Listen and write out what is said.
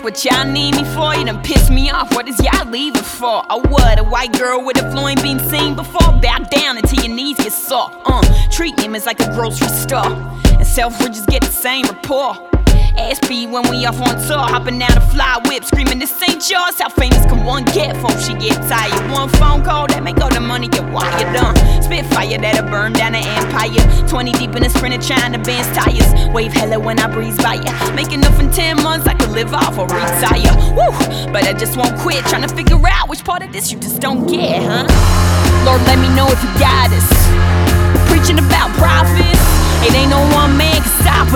what y'all need me for? You done pissed me off, what is y'all leaving for? Oh what, a white girl with a flow ain't been seen before? Bow down until your knees get sore. Treat him as like a grocery store, and Selfridges get the same rapport. Ass beat when we off on tour, hopping down a fly whip, screaming this ain't yours. How famous can one get before she get tired? One phone call that make all the money get wired. Spitfire that'll burn down the empire. 20 deep in a sprinter trying to bend tires. Wave hella when I breeze by ya. Make enough in 10 months I could live off or retire. Woo! But I just won't quit, trying to figure out which part of this you just don't get, huh? Lord, let me know if you got us. Preaching about profits, it ain't no one man can stop us.